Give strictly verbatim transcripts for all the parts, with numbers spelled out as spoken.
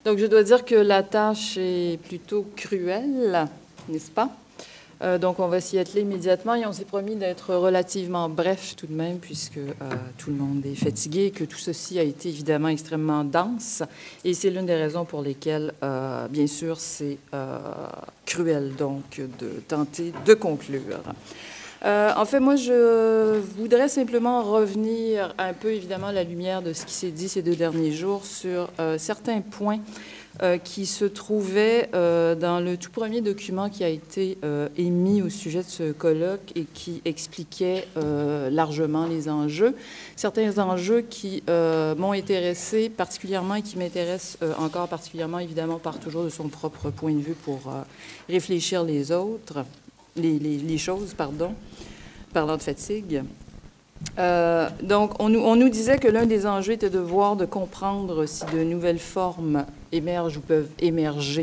Donc, je dois dire que la tâche est plutôt cruelle, n'est-ce pas? Euh, donc, on va s'y atteler immédiatement et on s'est promis d'être relativement bref tout de même, puisque euh, tout le monde est fatigué et que tout ceci a été évidemment extrêmement dense. Et c'est l'une des raisons pour lesquelles, euh, bien sûr, c'est euh, cruel, donc, de tenter de conclure. Euh, en fait, moi, je voudrais simplement revenir un peu, évidemment, à la lumière de ce qui s'est dit ces deux derniers jours sur euh, certains points euh, qui se trouvaient euh, dans le tout premier document qui a été euh, émis au sujet de ce colloque et qui expliquait euh, largement les enjeux. Certains enjeux qui euh, m'ont intéressé particulièrement et qui m'intéressent euh, encore particulièrement, évidemment, par toujours de son propre point de vue pour euh, réfléchir les autres. Les, les, les choses, pardon, parlant de fatigue. Euh, donc, on nous, on nous disait que l'un des enjeux était de voir, de comprendre si de nouvelles formes émergent ou peuvent émerger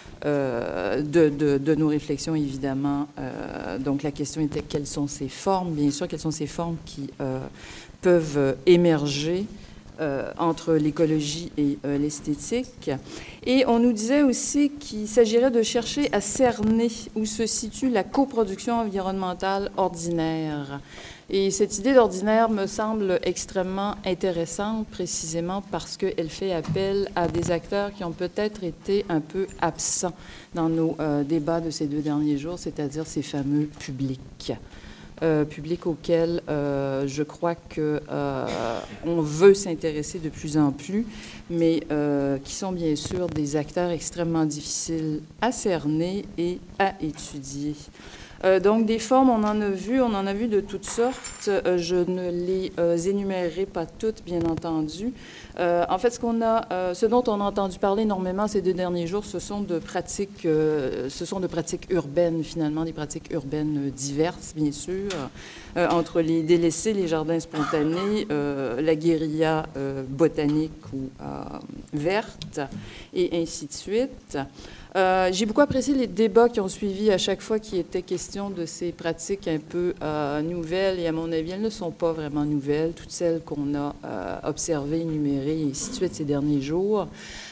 euh, de, de, de nos réflexions, évidemment. Euh, donc, la question était quelles sont ces formes? Bien sûr, quelles sont ces formes qui euh, peuvent émerger Euh, entre l'écologie et euh, l'esthétique. Et on nous disait aussi qu'il s'agirait de chercher à cerner où se situe la coproduction environnementale ordinaire. Et cette idée d'ordinaire me semble extrêmement intéressante, précisément parce qu'elle fait appel à des acteurs qui ont peut-être été un peu absents dans nos euh, débats de ces deux derniers jours, c'est-à-dire ces fameux publics. Euh, public auquel euh, je crois qu'on euh, veut s'intéresser de plus en plus, mais euh, qui sont bien sûr des acteurs extrêmement difficiles à cerner et à étudier. Euh, donc, des formes, on en a vu, on en a vu de toutes sortes. Euh, je ne les euh, énumérerai pas toutes, bien entendu. Euh, en fait, ce, qu'on a, euh, ce dont on a entendu parler énormément ces deux derniers jours, ce sont de pratiques, euh, ce sont de pratiques urbaines, finalement, des pratiques urbaines diverses, bien sûr, euh, entre les délaissés, les jardins spontanés, euh, la guérilla euh, botanique ou euh, verte, et ainsi de suite. Euh, j'ai beaucoup apprécié les débats qui ont suivi à chaque fois qu'il était question de ces pratiques un peu euh, nouvelles, et à mon avis, elles ne sont pas vraiment nouvelles, toutes celles qu'on a euh, observées, énumérées, et ainsi de suite ces derniers jours.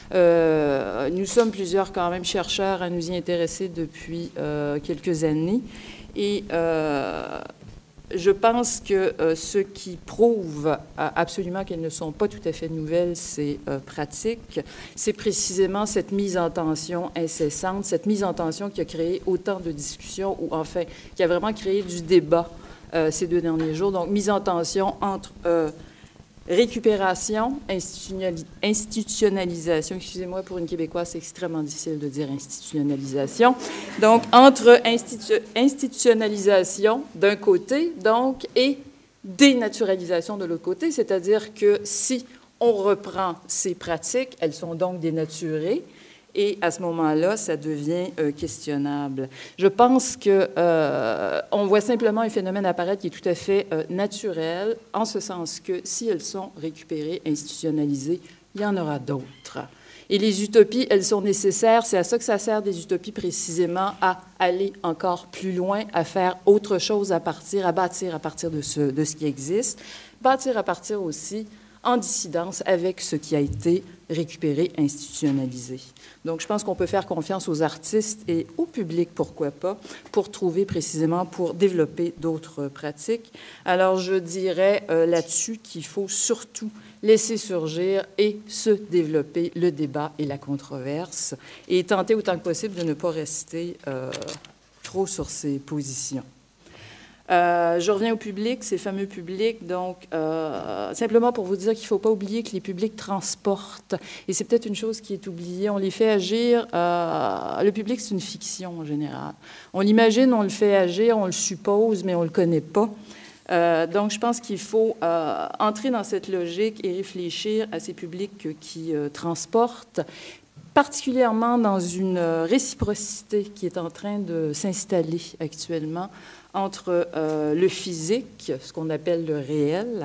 Euh, nous sommes plusieurs quand même chercheurs à nous y intéresser depuis euh, quelques années, et euh, je pense que euh, ce qui prouve euh, absolument qu'elles ne sont pas tout à fait nouvelles, ces euh, pratiques, c'est précisément cette mise en tension incessante, cette mise en tension qui a créé autant de discussions, ou enfin, qui a vraiment créé du débat euh, ces deux derniers jours. Donc, mise en tension entre euh, récupération, institutionnalisation, excusez-moi, pour une Québécoise, c'est extrêmement difficile de dire institutionnalisation. Donc, entre institu institutionnalisation d'un côté, donc, et dénaturalisation de l'autre côté, c'est-à-dire que si on reprend ces pratiques, elles sont donc dénaturées, et à ce moment-là, ça devient euh, questionnable. Je pense qu'on euh, voit simplement un phénomène apparaître qui est tout à fait euh, naturel, en ce sens que si elles sont récupérées, institutionnalisées, il y en aura d'autres. Et les utopies, elles sont nécessaires. C'est à ça que ça sert, des utopies, précisément, à aller encore plus loin, à faire autre chose à partir, à bâtir à partir de ce, de ce qui existe, bâtir à partir aussi en dissidence avec ce qui a été récupéré, institutionnalisé. Donc, je pense qu'on peut faire confiance aux artistes et au public, pourquoi pas, pour trouver précisément, pour développer d'autres pratiques. Alors, je dirais euh, là-dessus qu'il faut surtout laisser surgir et se développer le débat et la controverse, et tenter autant que possible de ne pas rester euh, trop sur ses positions. Euh, je reviens au public, ces fameux publics. Donc, euh, simplement pour vous dire qu'il ne faut pas oublier que les publics transportent. Et c'est peut-être une chose qui est oubliée. On les fait agir. Euh, le public, c'est une fiction en général. On l'imagine, on le fait agir, on le suppose, mais on ne le connaît pas. Euh, donc, je pense qu'il faut euh, entrer dans cette logique et réfléchir à ces publics qui euh, transportent, particulièrement dans une réciprocité qui est en train de s'installer actuellement entre euh, le physique, ce qu'on appelle le réel,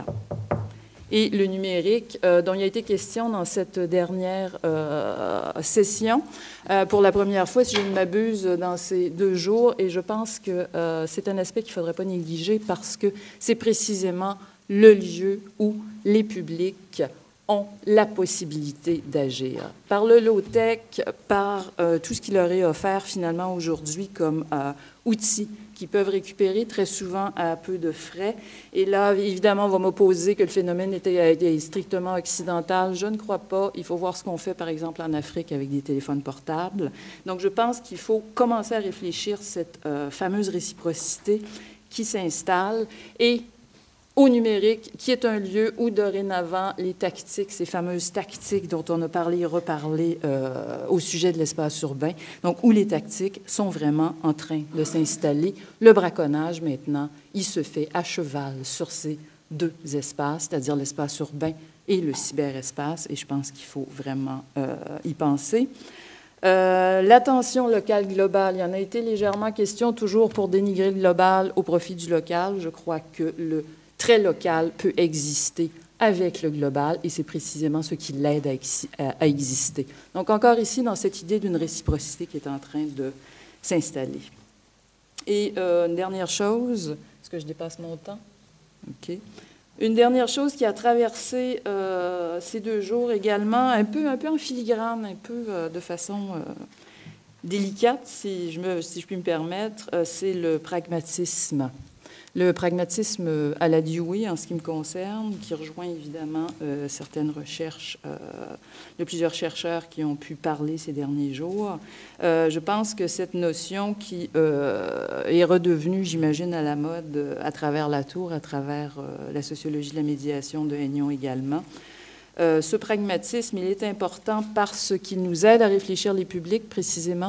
et le numérique, euh, dont il a été question dans cette dernière euh, session, euh, pour la première fois, si je ne m'abuse, dans ces deux jours, et je pense que euh, c'est un aspect qu'il ne faudrait pas négliger parce que c'est précisément le lieu où les publics ont la possibilité d'agir. Par le low-tech, par euh, tout ce qui leur est offert finalement aujourd'hui comme euh, outils qu'ils peuvent récupérer très souvent à peu de frais. Et là, évidemment, on va m'opposer que le phénomène était, était strictement occidental. Je ne crois pas. Il faut voir ce qu'on fait, par exemple, en Afrique avec des téléphones portables. Donc, je pense qu'il faut commencer à réfléchir cette euh, fameuse réciprocité qui s'installe et au numérique, qui est un lieu où, dorénavant, les tactiques, ces fameuses tactiques dont on a parlé et reparlé euh, au sujet de l'espace urbain, donc où les tactiques sont vraiment en train de s'installer. Le braconnage, maintenant, il se fait à cheval sur ces deux espaces, c'est-à-dire l'espace urbain et le cyberespace, et je pense qu'il faut vraiment euh, y penser. Euh, l'attention locale globale, il y en a été légèrement question, toujours pour dénigrer le global au profit du local. Je crois que le très local peut exister avec le global, et c'est précisément ce qui l'aide à, à exister. Donc, encore ici, dans cette idée d'une réciprocité qui est en train de s'installer. Et euh, une dernière chose, est-ce que je dépasse mon temps? OK. Une dernière chose qui a traversé euh, ces deux jours également, un peu, un peu en filigrane, un peu euh, de façon euh, délicate, si je, me, si je puis me permettre, euh, c'est le pragmatisme. Le pragmatisme à la Dewey, en ce qui me concerne, qui rejoint évidemment euh, certaines recherches euh, de plusieurs chercheurs qui ont pu parler ces derniers jours. Euh, je pense que cette notion qui euh, est redevenue, j'imagine, à la mode euh, à travers la tour, à travers euh, la sociologie de la médiation de Hennion également, euh, ce pragmatisme, il est important parce qu'il nous aide à réfléchir les publics précisément,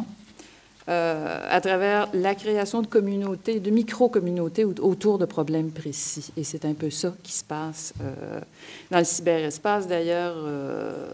Euh, à travers la création de communautés, de micro-communautés autour de problèmes précis. Et c'est un peu ça qui se passe euh, dans le cyberespace. D'ailleurs, euh,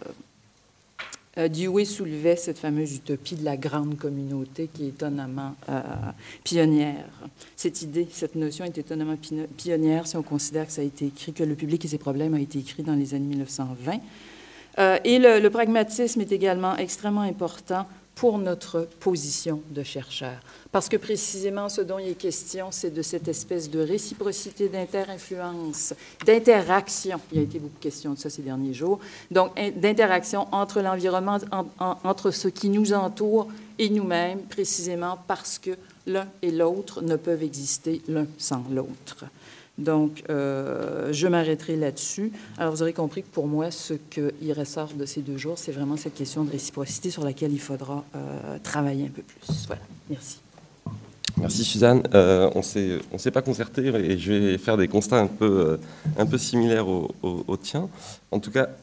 euh, Dewey soulevait cette fameuse utopie de la grande communauté qui est étonnamment euh, pionnière. Cette idée, cette notion est étonnamment pionnière si on considère que ça a été écrit, que le public et ses problèmes a été écrit dans les années mille neuf cent vingt. Euh, et le, le pragmatisme est également extrêmement important pour notre position de chercheur. Parce que précisément, ce dont il est question, c'est de cette espèce de réciprocité d'inter-influence, d'interaction. Il y a été beaucoup de questions de ça ces derniers jours. Donc, d'interaction entre l'environnement, en, en, entre ce qui nous entoure et nous-mêmes, précisément parce que l'un et l'autre ne peuvent exister l'un sans l'autre. Donc, euh, je m'arrêterai là-dessus. Alors, vous aurez compris que pour moi, ce qui ressort de ces deux jours, c'est vraiment cette question de réciprocité sur laquelle il faudra euh, travailler un peu plus. Voilà. Merci. Merci, Suzanne. Euh, on s'est, on s'est pas concerté et je vais faire des constats un peu, euh, un peu similaires aux au, au tiens. En tout cas,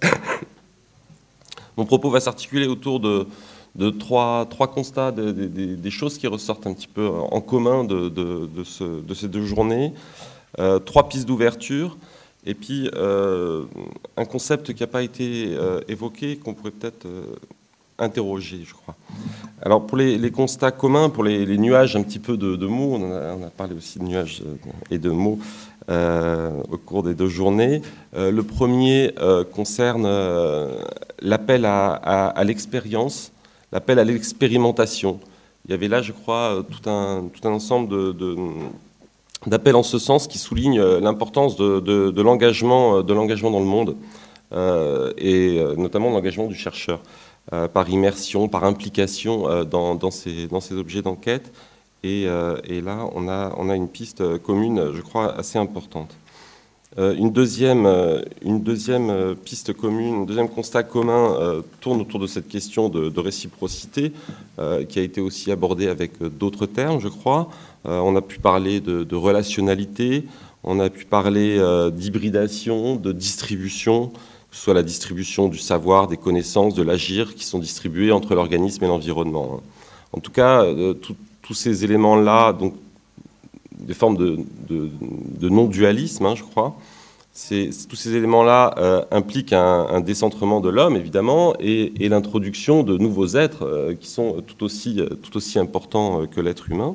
mon propos va s'articuler autour de, de trois, trois constats, de, de, de, des choses qui ressortent un petit peu en commun de, de, de, ce, de ces deux journées. Euh, trois pistes d'ouverture, et puis euh, un concept qui n'a pas été euh, évoqué, qu'on pourrait peut-être euh, interroger, je crois. Alors, pour les, les constats communs, pour les, les nuages un petit peu de, de mots, on a, on a parlé aussi de nuages et de mots euh, au cours des deux journées. Euh, le premier euh, concerne euh, l'appel à, à, à l'expérience, l'appel à l'expérimentation. Il y avait là, je crois, tout un, tout un ensemble de... de d'appel en ce sens qui souligne l'importance de, de, de l'engagement, de l'engagement dans le monde, euh, et notamment l'engagement du chercheur, euh, par immersion, par implication euh, dans, dans, ces, dans ces objets d'enquête. Et, euh, et là, on a, on a une piste commune, je crois, assez importante. Euh, une, deuxième, une deuxième piste commune, un deuxième constat commun euh, tourne autour de cette question de, de réciprocité, euh, qui a été aussi abordée avec d'autres termes, je crois. Euh, on a pu parler de, de relationnalité, on a pu parler euh, d'hybridation, de distribution, que ce soit la distribution du savoir, des connaissances, de l'agir, qui sont distribués entre l'organisme et l'environnement. En tout cas, euh, tous ces éléments-là, donc des formes de, de, de non-dualisme, hein, je crois, c'est, tous ces éléments-là euh, impliquent un, un décentrement de l'homme, évidemment, et, et l'introduction de nouveaux êtres euh, qui sont tout aussi, tout aussi importants que l'être humain.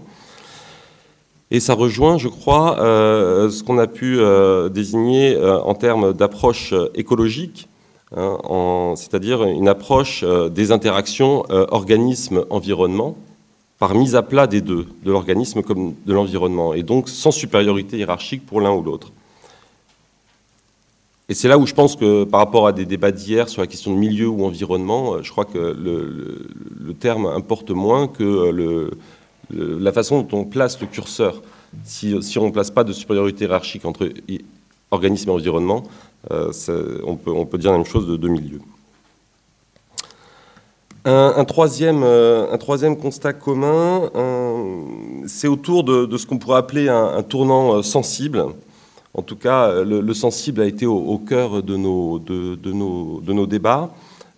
Et ça rejoint, je crois, euh, ce qu'on a pu euh, désigner euh, en termes d'approche écologique, hein, en, c'est-à-dire une approche euh, des interactions euh, organisme-environnement, par mise à plat des deux, de l'organisme comme de l'environnement, et donc sans supériorité hiérarchique pour l'un ou l'autre. Et c'est là où je pense que par rapport à des débats d'hier sur la question de milieu ou environnement, je crois que le, le, le terme importe moins que le, le, la façon dont on place le curseur. Si, si on ne place pas de supériorité hiérarchique entre organisme et environnement, euh, on, peut, on peut dire la même chose de deux milieux. Un, un, troisième, euh, un troisième constat commun, c'est autour de, de ce qu'on pourrait appeler un, un tournant sensible. En tout cas, le, le sensible a été au, au cœur de nos, de, de nos, de nos débats.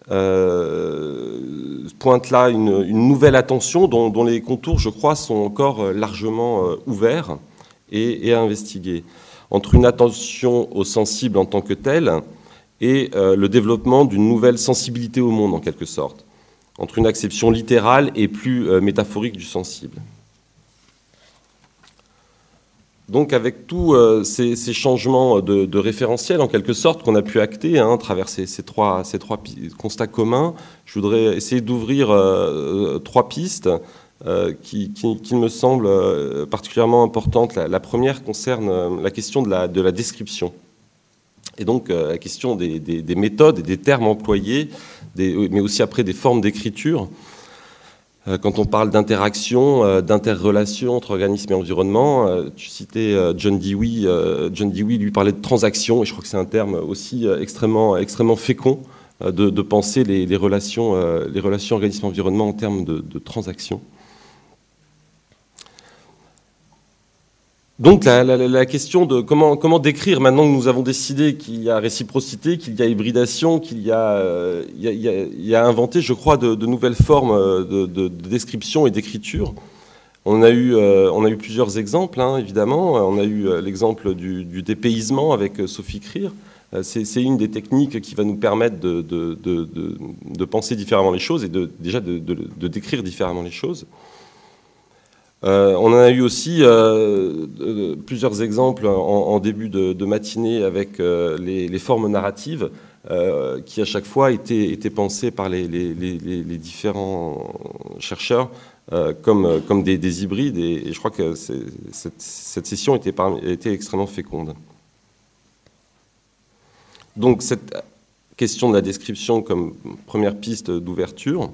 Euh, pointe là une, une nouvelle attention dont, dont les contours, je crois, sont encore largement ouverts et, et à investiguer. Entre une attention au sensible en tant que tel et euh, le développement d'une nouvelle sensibilité au monde, en quelque sorte. Entre une acception littérale et plus euh, métaphorique du sensible. Donc avec tous euh, ces, ces changements de, de référentiel, en quelque sorte, qu'on a pu acter hein, à travers ces, ces, trois, ces trois constats communs, je voudrais essayer d'ouvrir euh, trois pistes euh, qui, qui, qui me semblent euh, particulièrement importantes. La, la première concerne euh, la question de la, de la description. Et donc euh, la question des, des, des méthodes et des termes employés, des, mais aussi après des formes d'écriture. Quand on parle d'interaction, d'interrelation entre organismes et environnement, tu citais John Dewey. John Dewey lui parlait de transaction, et je crois que c'est un terme aussi extrêmement, extrêmement fécond de, de penser les, les relations, les relations organisme-environnement en termes de, de transaction. Donc la, la, la question de comment, comment décrire, maintenant que nous avons décidé qu'il y a réciprocité, qu'il y a hybridation, qu'il y a, euh, il y a, il y a, il y a inventé, je crois, de, de nouvelles formes de, de, de description et d'écriture. On a eu, euh, on a eu plusieurs exemples, hein, évidemment. On a eu l'exemple du, du dépaysement avec Sophie Krier. C'est, c'est une des techniques qui va nous permettre de, de, de, de, de penser différemment les choses et de, déjà de, de, de décrire différemment les choses. Euh, on en a eu aussi euh, euh, plusieurs exemples en, en début de, de matinée avec euh, les, les formes narratives euh, qui à chaque fois étaient, étaient pensées par les, les, les, les différents chercheurs euh, comme, comme des, des hybrides et, et je crois que c'est, cette, cette session était, parmi, était extrêmement féconde. Donc cette question de la description comme première piste d'ouverture.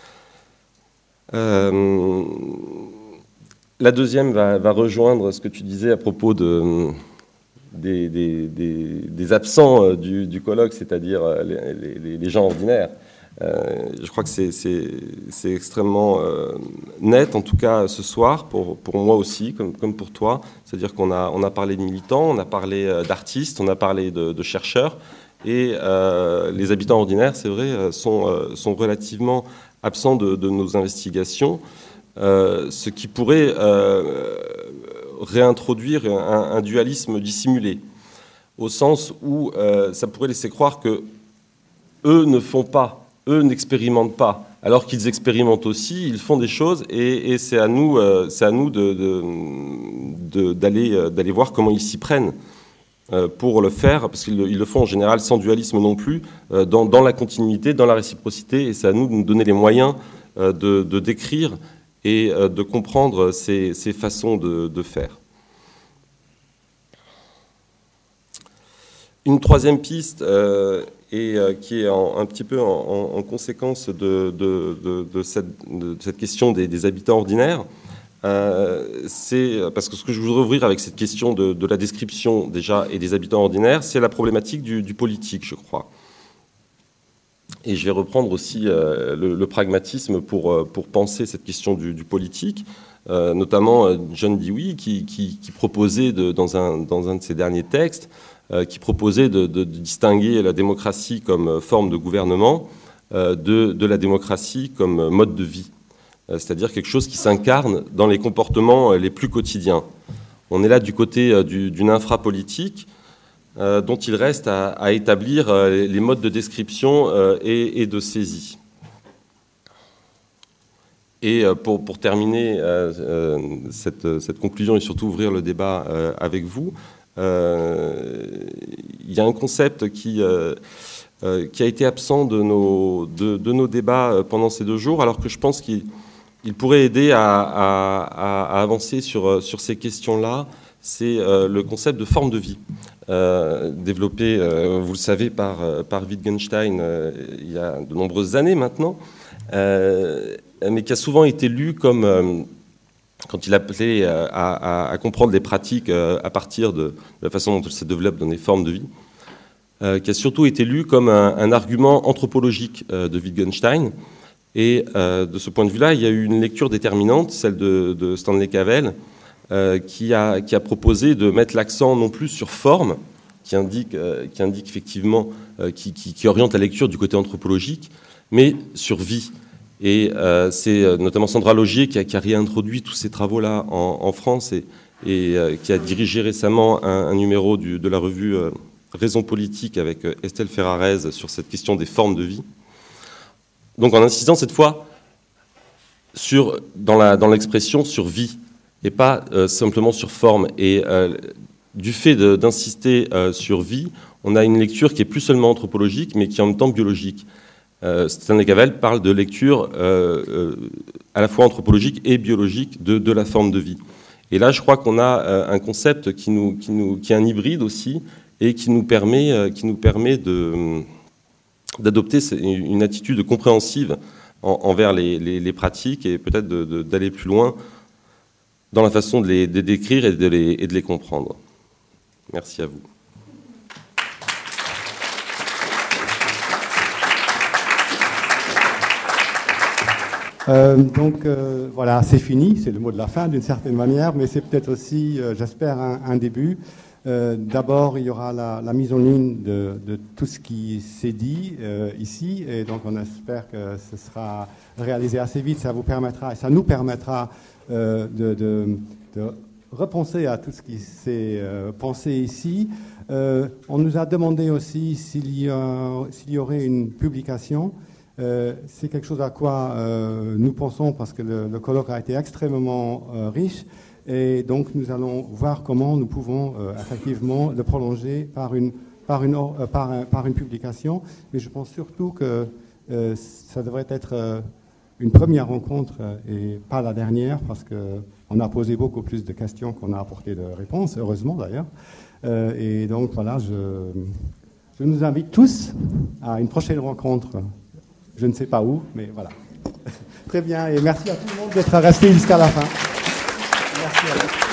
Euh, La deuxième va, va rejoindre ce que tu disais à propos de, des, des, des, des absents du, du colloque, c'est-à-dire les, les, les gens ordinaires. Euh, je crois que c'est, c'est, c'est extrêmement euh, net, en tout cas ce soir, pour, pour moi aussi, comme, comme pour toi. C'est-à-dire qu'on a, on a parlé de militants, on a parlé d'artistes, on a parlé de, de chercheurs, et euh, les habitants ordinaires, c'est vrai, sont, sont relativement absents de, de nos investigations. Euh, ce qui pourrait euh, réintroduire un, un dualisme dissimulé, au sens où euh, ça pourrait laisser croire que eux ne font pas, eux n'expérimentent pas, alors qu'ils expérimentent aussi, ils font des choses, et, et c'est à nous, euh, c'est à nous de, de, de, d'aller, d'aller voir comment ils s'y prennent euh, pour le faire, parce qu'ils ils le font en général sans dualisme non plus, euh, dans, dans la continuité, dans la réciprocité, et c'est à nous de nous donner les moyens euh, de, de décrire et de comprendre ces, ces façons de, de faire. Une troisième piste, euh, et, euh, qui est en, un petit peu en, en conséquence de, de, de, de, cette, de cette question des, des habitants ordinaires, euh, c'est, parce que ce que je voudrais ouvrir avec cette question de, de la description déjà et des habitants ordinaires, c'est la problématique du, du politique, je crois. Et je vais reprendre aussi euh, le, le pragmatisme pour, pour penser cette question du, du politique, euh, notamment John Dewey qui, qui, qui proposait de, dans, un, dans un de ses derniers textes, euh, qui proposait de, de, de distinguer la démocratie comme forme de gouvernement euh, de, de la démocratie comme mode de vie, euh, c'est-à-dire quelque chose qui s'incarne dans les comportements les plus quotidiens. On est là du côté du, d'une infrapolitique, Euh, dont il reste à, à établir euh, les modes de description euh, et, et de saisie. Et euh, pour, pour terminer euh, euh, cette, cette conclusion et surtout ouvrir le débat euh, avec vous, euh, il y a un concept qui, euh, euh, qui a été absent de nos, de, de nos débats pendant ces deux jours, alors que je pense qu'il il pourrait aider à, à, à avancer sur, sur ces questions-là. c'est euh, le concept de forme de vie, euh, développé, euh, vous le savez, par, par Wittgenstein euh, il y a de nombreuses années maintenant, euh, mais qui a souvent été lu comme, euh, quand il appelait à, à, à comprendre les pratiques euh, à partir de, de la façon dont elles se développent dans des formes de vie, euh, qui a surtout été lu comme un, un argument anthropologique euh, de Wittgenstein. Et euh, de ce point de vue-là, il y a eu une lecture déterminante, celle de, de Stanley Cavell, euh, qui, a, qui a proposé de mettre l'accent non plus sur forme, qui indique, euh, qui indique effectivement, euh, qui, qui, qui oriente la lecture du côté anthropologique, mais sur vie. Et euh, c'est notamment Sandra Logier qui a, qui a réintroduit tous ces travaux-là en, en France et, et euh, qui a dirigé récemment un, un numéro du, de la revue euh, Raison politique avec euh, Estelle Ferrarez sur cette question des formes de vie. Donc en insistant cette fois sur, dans, la, dans l'expression sur vie et pas euh, simplement sur forme. Et euh, du fait de, d'insister euh, sur vie, on a une lecture qui est plus seulement anthropologique mais qui est en même temps biologique. Euh, Stanley Cavell parle de lecture euh, euh, à la fois anthropologique et biologique de, de la forme de vie. Et là, je crois qu'on a euh, un concept qui, nous, qui, nous, qui est un hybride aussi et qui nous permet, euh, qui nous permet de, d'adopter une attitude compréhensive en, envers les, les, les pratiques et peut-être de, de, d'aller plus loin dans la façon de les de décrire et de les, et de les comprendre. Merci à vous. Euh, donc euh, voilà, c'est fini, c'est le mot de la fin d'une certaine manière, mais c'est peut-être aussi, euh, j'espère, un, un début. Euh, d'abord, il y aura la, la mise en ligne de, de tout ce qui s'est dit euh, ici, et donc on espère que ce sera réalisé assez vite. Ça vous permettra, et ça nous permettra euh, de, de, de repenser à tout ce qui s'est euh, pensé ici. Euh, on nous a demandé aussi s'il y, a, s'il y aurait une publication. Euh, c'est quelque chose à quoi euh, nous pensons parce que le, le colloque a été extrêmement euh, riche et donc nous allons voir comment nous pouvons euh, effectivement le prolonger par une, par, une, euh, par, un, par une publication. Mais je pense surtout que euh, ça devrait être euh, une première rencontre euh, et pas la dernière parce qu'on a posé beaucoup plus de questions qu'on a apporté de réponses, heureusement d'ailleurs. Euh, et donc voilà, je, je nous invite tous à une prochaine rencontre. Je ne sais pas où, mais voilà. Très bien, et merci à tout le monde d'être resté jusqu'à la fin. Merci à vous.